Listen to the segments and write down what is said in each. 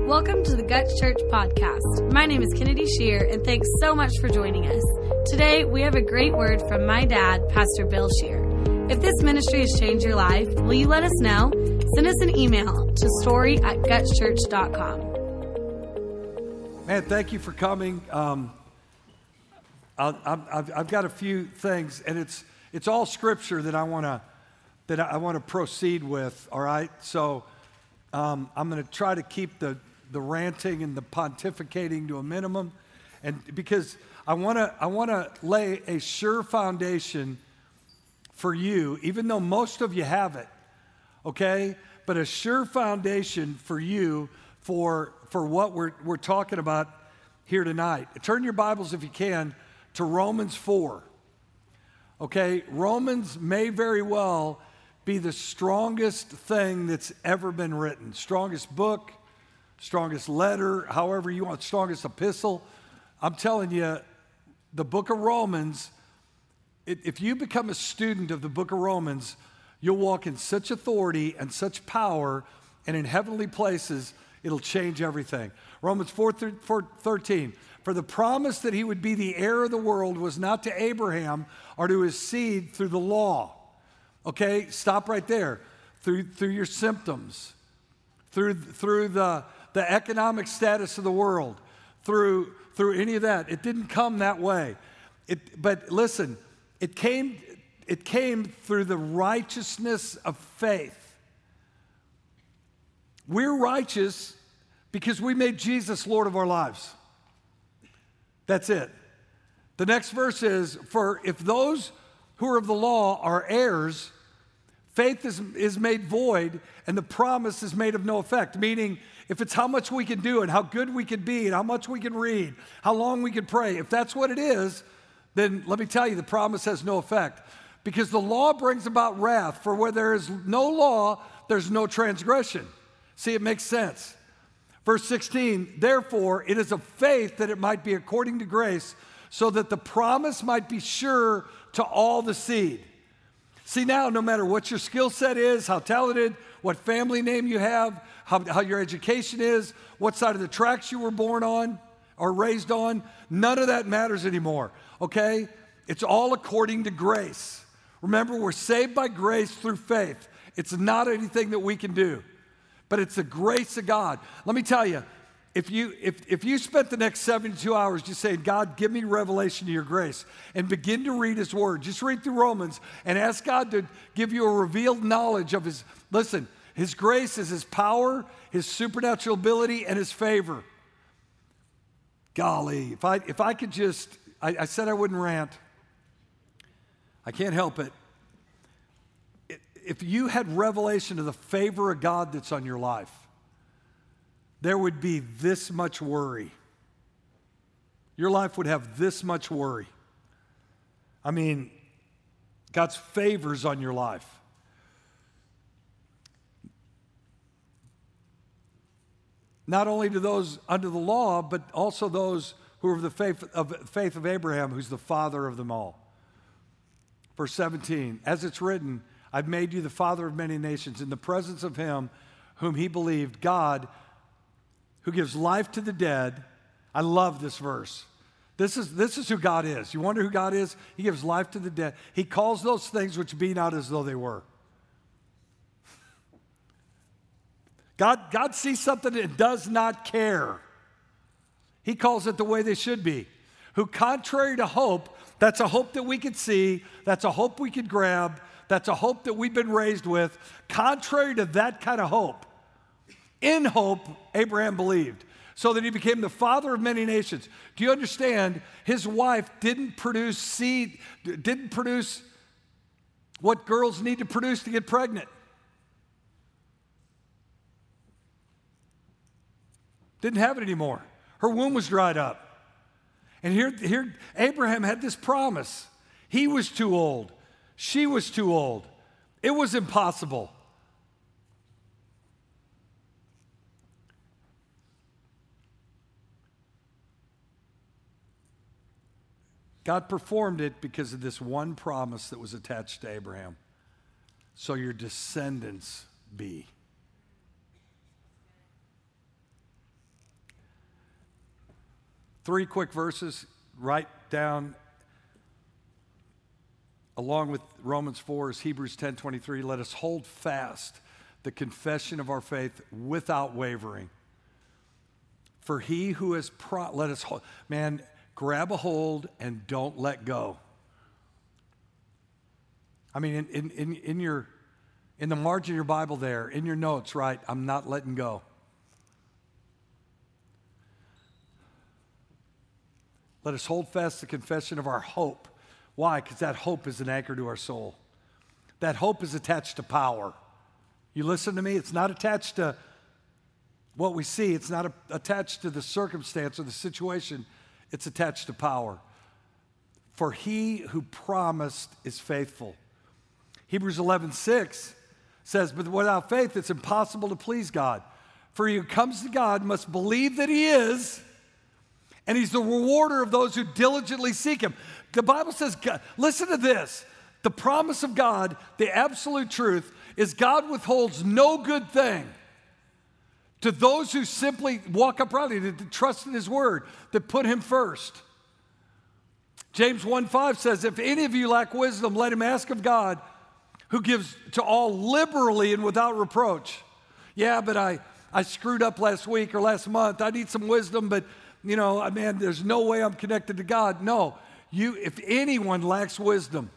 Welcome to the Guts Church podcast. My name is Kennedy Shear, and thanks so much for joining us. Today, we have a great word from my dad, Pastor Bill Shear. If this ministry has changed your life, will you let us know? Send us an email to story@gutschurch.com. Man, thank you for coming. I've got a few things, and it's all scripture that I want to proceed with. All right, so I'm going to try to keep the ranting and the pontificating to a minimum, and because I want to lay a sure foundation for you, even though most of you have it, okay? But a sure foundation for you for what we're talking about here tonight. Turn your Bibles, if you can, to Romans 4. Okay, Romans may very well be the strongest thing that's ever been written. Strongest book, strongest letter, however you want, strongest epistle. I'm telling you, the book of Romans, if you become a student of the book of Romans, you'll walk in such authority and such power, and in heavenly places, it'll change everything. Romans 4:13, for the promise that he would be the heir of the world was not to Abraham or to his seed through the law. Okay, stop right there. Through your symptoms, through the economic status of the world, through any of that. It didn't come that way. But listen, it came through the righteousness of faith. We're righteous because we made Jesus Lord of our lives. That's it. The next verse is, for if those who are of the law are heirs, faith is made void and the promise is made of no effect. Meaning, if it's how much we can do and how good we can be and how much we can read, how long we can pray, if that's what it is, then let me tell you, the promise has no effect. Because the law brings about wrath, for where there is no law, there's no transgression. See, it makes sense. Verse 16, therefore, it is of faith that it might be according to grace, so that the promise might be sure to all the seed. See, now, no matter what your skill set is, how talented, what family name you have, how your education is, what side of the tracks you were born on or raised on, none of that matters anymore, okay? It's all according to grace. Remember, we're saved by grace through faith. It's not anything that we can do, but it's the grace of God. Let me tell you, if you spent the next 72 hours just saying, God, give me revelation of your grace, and begin to read his word, just read through Romans and ask God to give you a revealed knowledge of his, listen, his grace is his power, his supernatural ability, and his favor. Golly, if I could just, I said I wouldn't rant. I can't help it. If you had revelation of the favor of God that's on your life, there would be this much worry. Your life would have this much worry. I mean, God's favors on your life. Not only to those under the law, but also those who are of the faith of Abraham, who's the father of them all. Verse 17, as it's written, I've made you the father of many nations in the presence of him whom he believed, God, who gives life to the dead. I love this verse. This is who God is. You wonder who God is? He gives life to the dead. He calls those things which be not as though they were. God sees something and does not care. He calls it the way they should be. Who, contrary to hope, that's a hope that we could see, that's a hope we could grab, that's a hope that we've been raised with. Contrary to that kind of hope, in hope, Abraham believed, so that he became the father of many nations. Do you understand? His wife didn't produce seed, didn't produce what girls need to produce to get pregnant. Didn't have it anymore. Her womb was dried up. And here Abraham had this promise. He was too old. She was too old. It was impossible. God performed it because of this one promise that was attached to Abraham. So your descendants be. 3 quick verses, write down along with Romans 4 is Hebrews 10:23. Let us hold fast the confession of our faith without wavering. For he who has let us hold, man, grab a hold and don't let go. I mean, in the margin of your Bible there, in your notes, right? I'm not letting go. Let us hold fast the confession of our hope. Why? Because that hope is an anchor to our soul. That hope is attached to power. You listen to me? It's not attached to what we see. It's not attached to the circumstance or the situation. It's attached to power. For he who promised is faithful. Hebrews 11:6 says, but without faith it's impossible to please God. For he who comes to God must believe that he is, and he's the rewarder of those who diligently seek him. The Bible says, listen to this, the promise of God, the absolute truth, is God withholds no good thing to those who simply walk uprightly, that trust in his word, that put him first. James 1:5 says, if any of you lack wisdom, let him ask of God, who gives to all liberally and without reproach. Yeah, but I screwed up last week or last month. I need some wisdom, but man, there's no way I'm connected to God. No, if anyone lacks wisdom,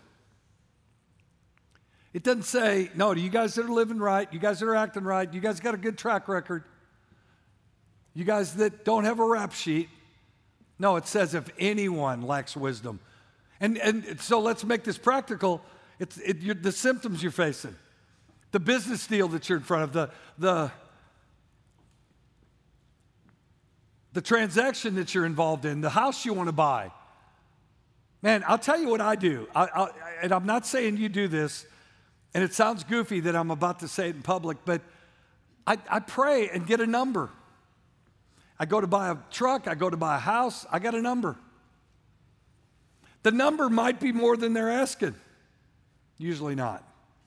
it doesn't say, no, to you guys that are living right, you guys that are acting right, you guys got a good track record, you guys that don't have a rap sheet. No, it says if anyone lacks wisdom. And so let's make this practical. The symptoms you're facing, the business deal that you're in front of, the transaction that you're involved in, the house you want to buy. Man, I'll tell you what I do. And I'm not saying you do this, and it sounds goofy that I'm about to say it in public, but I pray and get a number. I go to buy a truck, I go to buy a house, I got a number. The number might be more than they're asking. Usually not.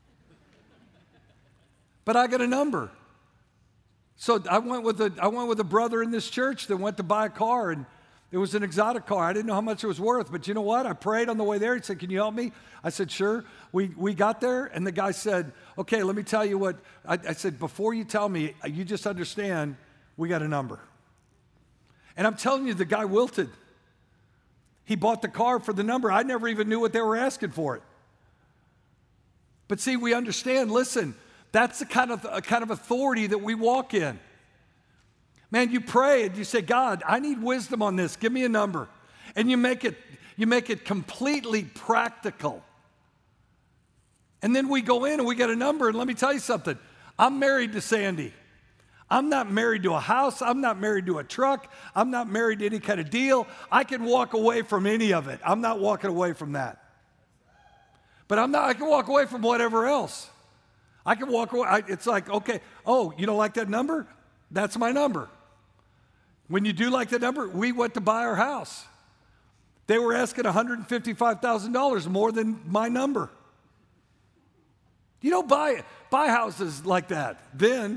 But I got a number. So I went with a brother in this church that went to buy a car, and it was an exotic car. I didn't know how much it was worth, but you know what? I prayed on the way there. He said, can you help me? I said, sure. We got there, and the guy said, okay, let me tell you what. I said, before you tell me, you just understand, we got a number. And I'm telling you, the guy wilted. He bought the car for the number. I never even knew what they were asking for it. But see, we understand, listen, that's the kind of authority that we walk in. Man, you pray and you say, God, I need wisdom on this. Give me a number. And you make it completely practical. And then we go in and we get a number, and let me tell you something. I'm married to Sandy. I'm not married to a house. I'm not married to a truck. I'm not married to any kind of deal. I can walk away from any of it. I'm not walking away from that. But I can walk away from whatever else. I can walk away. It's like, okay, oh, you don't like that number? That's my number. When you do like that number, we went to buy our house. They were asking $155,000 more than my number. You don't buy houses like that then.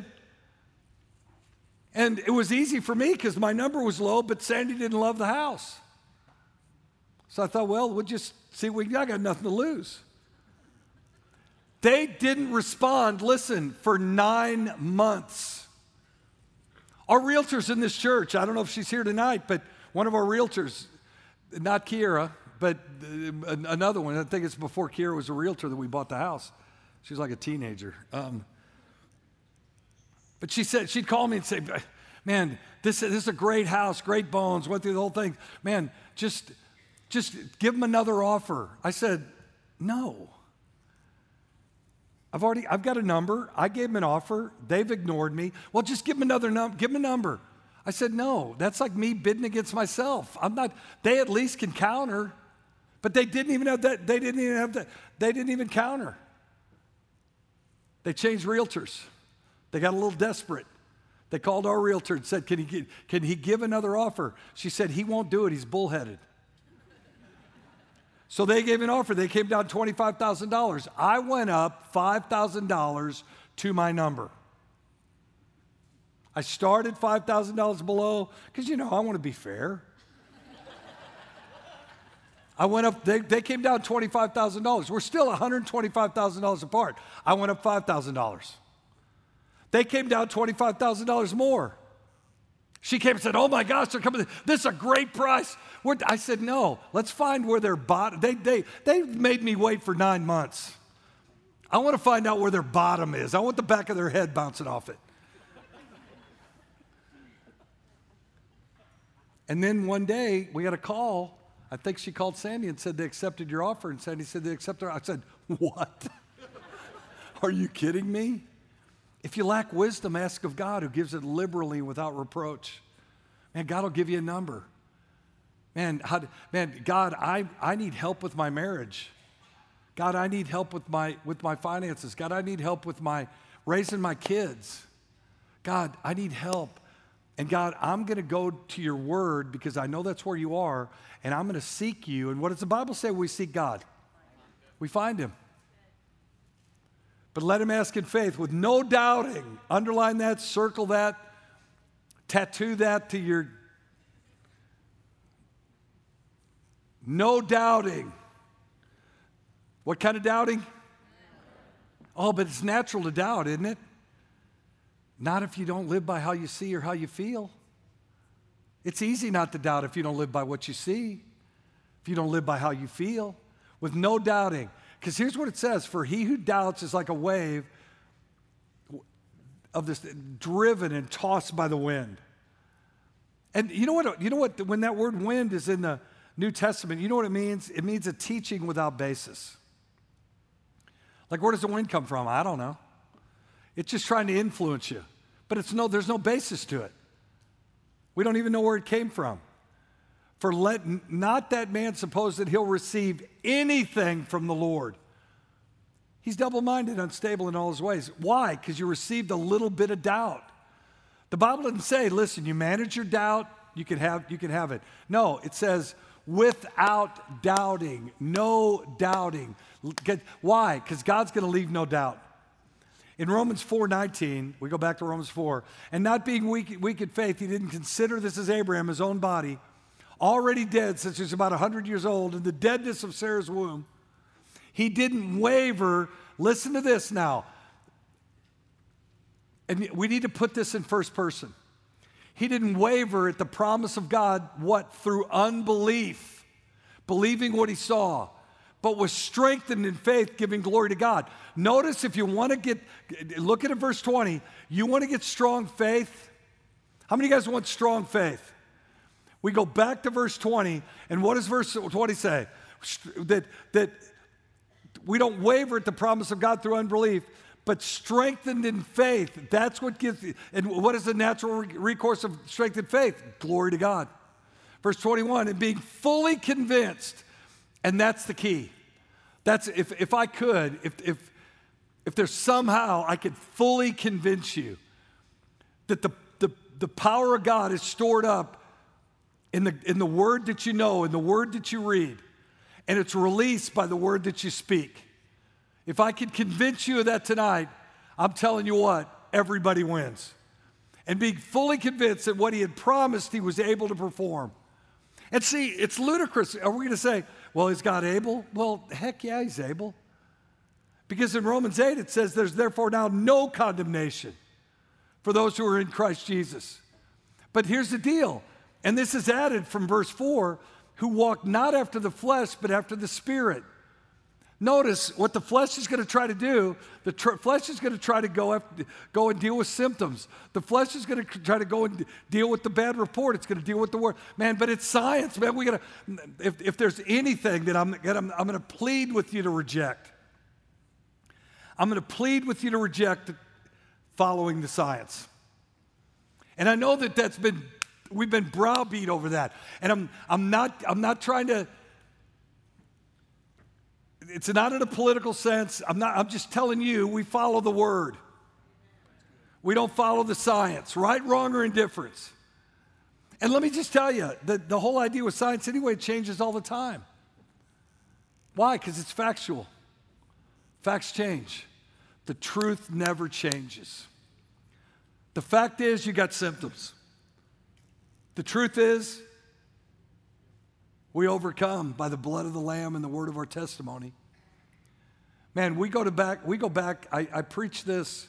And it was easy for me because my number was low, but Sandy didn't love the house. So I thought, well, we'll just see. I got nothing to lose. They didn't respond, listen, for 9 months. Our realtors in this church, I don't know if she's here tonight, but one of our realtors, not Kiera, but another one, I think it's before Kiera was a realtor that we bought the house. She was like a teenager. But she said, she'd call me and say, man, this is a great house, great bones, went through the whole thing. Man, just give them another offer. I said, no. I've got a number. I gave them an offer. They've ignored me. Well, just give them another number. Give them a number. I said, no, that's like me bidding against myself. They at least can counter, but they didn't even have that. They didn't even have that. They didn't even counter. They changed realtors. They got a little desperate. They called our realtor and said, can he give another offer? She said, he won't do it. He's bullheaded. So they gave an offer. They came down $25,000. I went up $5,000 to my number. I started $5,000 below because, I want to be fair. I went up, they came down $25,000. We're still $125,000 apart. I went up $5,000. They came down $25,000 more. She came and said, oh my gosh, they're coming. This is a great price. I said, no, let's find where their bottom, they made me wait for 9 months. I want to find out where their bottom is. I want the back of their head bouncing off it. And then one day, we got a call. I think she called Sandy and said they accepted your offer. And Sandy said they accepted. I said, what? Are you kidding me? If you lack wisdom, ask of God, who gives it liberally without reproach. Man, God will give you a number. Man, God, I need help with my marriage. God, I need help with my finances. God, I need help with raising my kids. God, I need help. And God, I'm going to go to your word because I know that's where you are, and I'm going to seek you. And what does the Bible say when we seek God? We find him. But let him ask in faith with no doubting. Underline that, circle that, tattoo that to your... No doubting. What kind of doubting? Oh, but it's natural to doubt, isn't it? Not if you don't live by how you see or how you feel. It's easy not to doubt if you don't live by what you see, if you don't live by how you feel, with no doubting. Because here's what it says, for he who doubts is like a wave of this driven and tossed by the wind. And you know what, when that word wind is in the New Testament, you know what it means? It means a teaching without basis. Like, where does the wind come from? I don't know. It's just trying to influence you. But there's no basis to it. We don't even know where it came from. For let not that man suppose that he'll receive anything from the Lord. He's double-minded, unstable in all his ways. Why? Because you received a little bit of doubt. The Bible doesn't say, listen, you manage your doubt, you can have it. No, it says, without doubting, no doubting. Why? Because God's going to leave no doubt. In Romans 4:19, we go back to Romans 4, and not being weak in faith, he didn't consider this as Abraham, his own body, already dead since he was about 100 years old, in the deadness of Sarah's womb. He didn't waver. Listen to this now. And we need to put this in first person. He didn't waver at the promise of God, what? Through unbelief, believing what he saw, but was strengthened in faith, giving glory to God. Notice if you want to look at it, verse 20, you want to get strong faith? How many of you guys want strong faith? We go back to verse 20, and what does verse 20 say? That we don't waver at the promise of God through unbelief, but strengthened in faith. That's what gives, and what is the natural recourse of strengthened faith? Glory to God. Verse 21, and being fully convinced, and that's the key. That's, if I could, if there's somehow I could fully convince you that the power of God is stored up in the word that you know, in the word that you read, and it's released by the word that you speak. If I could convince you of that tonight, I'm telling you what, everybody wins. And being fully convinced that what he had promised, he was able to perform. And see, it's ludicrous. Are we going to say, well, is God able? Well, heck yeah, he's able. Because in Romans 8, it says, there's therefore now no condemnation for those who are in Christ Jesus. But here's the deal, and this is added from verse 4, who walk not after the flesh, but after the Spirit. Notice what the flesh is going to try to do. The flesh is going to try to go and deal with symptoms. The flesh is going to try to go and deal with the bad report. It's going to deal with the word. Man, but it's science, man. We got to, if there's anything that I'm going to plead with you to reject, I'm going to plead with you to reject following the science. And I know that we've been browbeat over that. And I'm not trying to. It's not in a political sense. I'm just telling you, we follow the word. We don't follow the science, right, wrong, or indifference. And let me just tell you, the whole idea with science anyway changes all the time. Why? Because it's factual. Facts change. The truth never changes. The fact is, you got symptoms. The truth is, We overcome by the blood of the Lamb and the word of our testimony. Man, we go back, I preach this.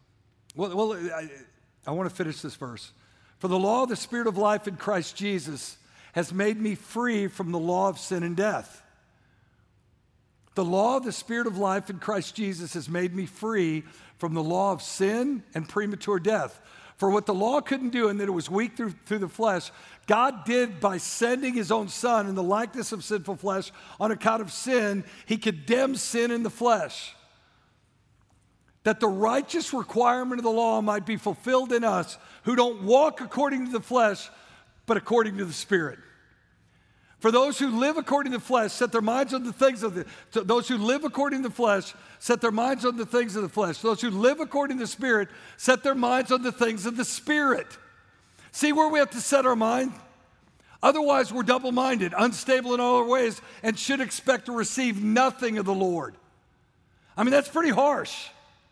I want to finish this verse. For the law of the Spirit of life in Christ Jesus has made me free from the law of sin and death. The law of the Spirit of life in Christ Jesus has made me free from the law of sin and premature death. For what the law couldn't do, and that it was weak through the flesh, God did by sending his own Son in the likeness of sinful flesh. On account of sin, he condemned sin in the flesh, that the righteous requirement of the law might be fulfilled in us who don't walk according to the flesh, but according to the Spirit. For those who live according to the flesh set their minds on the things of those who live according to the flesh set their minds on the things of the flesh. Those who live according to the Spirit set their minds on the things of the Spirit. See where we have to set our mind? Otherwise, we're double-minded, unstable in all our ways, and should expect to receive nothing of the Lord. I mean, that's pretty harsh.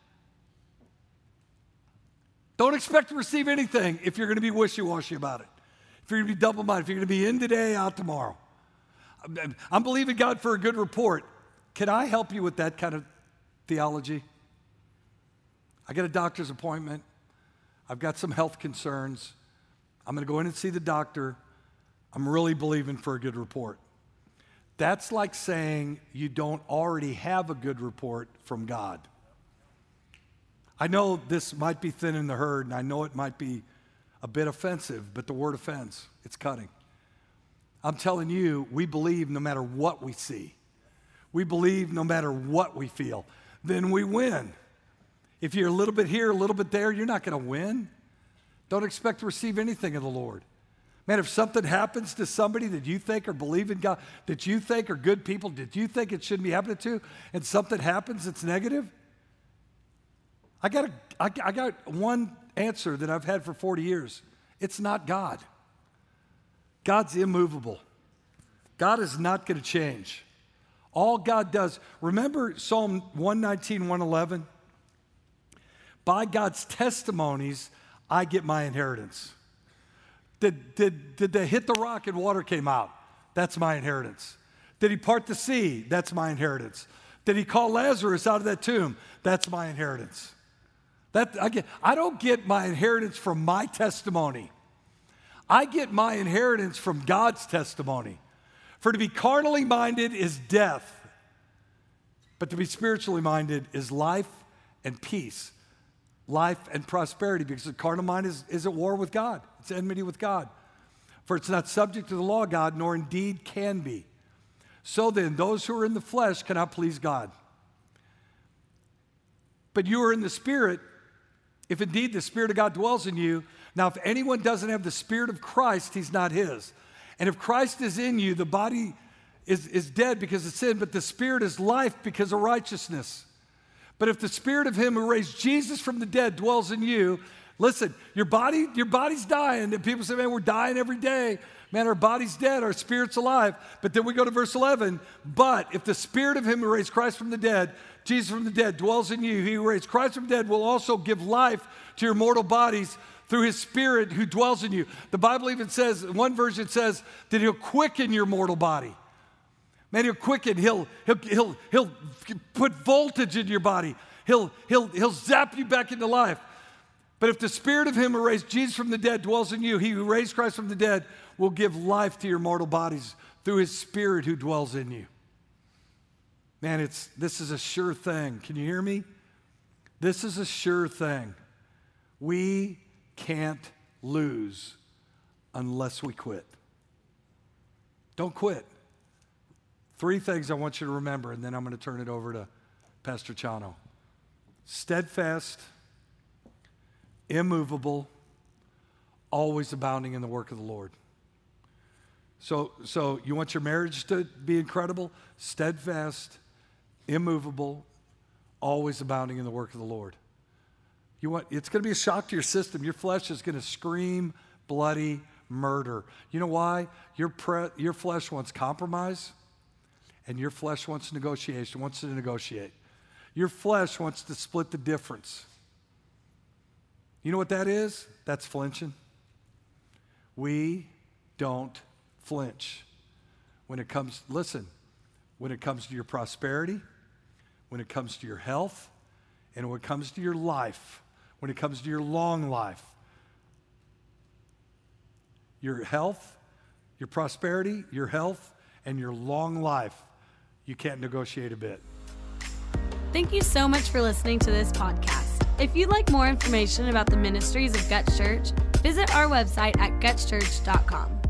Don't expect to receive anything if you're going to be wishy-washy about it. If you're going to be double-minded, if you're going to be in today, out tomorrow. I'm believing God for a good report. Can I help you with that kind of theology? I got a doctor's appointment. I've got some health concerns. I'm going to go in and see the doctor. I'm really believing for a good report. That's like saying you don't already have a good report from God. I know this might be thinning the herd, and I know it might be a bit offensive, but the word offends. It's cutting. I'm telling you, we believe no matter what we see. We believe no matter what we feel. Then we win. If you're a little bit here, a little bit there, you're not going to win. Don't expect to receive anything of the Lord. Man, if something happens to somebody that you think or believe in God, that you think are good people, that you think it shouldn't be happening to, and something happens that's negative, I got one answer that I've had for 40 years. It's not God. God's immovable. God is not going to change. All God does, remember Psalm 119, 111? By God's testimonies, I get my inheritance. Did they hit the rock and water came out? That's my inheritance. Did he part the sea? That's my inheritance. Did he call Lazarus out of that tomb? That's my inheritance. I don't get my inheritance from my testimony. I get my inheritance from God's testimony. For to be carnally minded is death, but to be spiritually minded is life and peace, life and prosperity, because the carnal mind is at war with God. It's enmity with God. For it's not subject to the law of God, nor indeed can be. So then, those who are in the flesh cannot please God. But you are in the Spirit, if indeed the Spirit of God dwells in you. Now, if anyone doesn't have the Spirit of Christ, he's not his. And if Christ is in you, the body is dead because of sin, but the Spirit is life because of righteousness. But if the Spirit of him who raised Jesus from the dead dwells in you, listen, your body's dying. And people say, man, we're dying every day. Man, our body's dead, our spirit's alive. But then we go to verse 11. But if the Spirit of him who raised Christ from the dead, Jesus from the dead, dwells in you, he who raised Christ from the dead will also give life to your mortal bodies through his Spirit who dwells in you. The Bible even says, one version says that he'll quicken your mortal body. Man, he'll quicken, he'll put voltage in your body. He'll zap you back into life. But if the Spirit of him who raised Jesus from the dead dwells in you, he who raised Christ from the dead will give life to your mortal bodies through his Spirit who dwells in you. Man, this is a sure thing. Can you hear me? This is a sure thing. We can't lose unless we quit. Don't quit. 3 things I want you to remember, and then I'm going to turn it over to Pastor Chano. Steadfast, immovable, always abounding in the work of the Lord. So you want your marriage to be incredible? Steadfast, immovable, always abounding in the work of the Lord. It's going to be a shock to your system. Your flesh is going to scream bloody murder. You know why? Your flesh wants compromise, and your flesh wants negotiation, wants to negotiate. Your flesh wants to split the difference. You know what that is? That's flinching. We don't flinch. when it comes to your prosperity, when it comes to your health, and when it comes to your life, when it comes to your long life. Your health, your prosperity, your health, and your long life, you can't negotiate a bit. Thank you so much for listening to this podcast. If you'd like more information about the ministries of Guts Church, visit our website at gutschurch.com.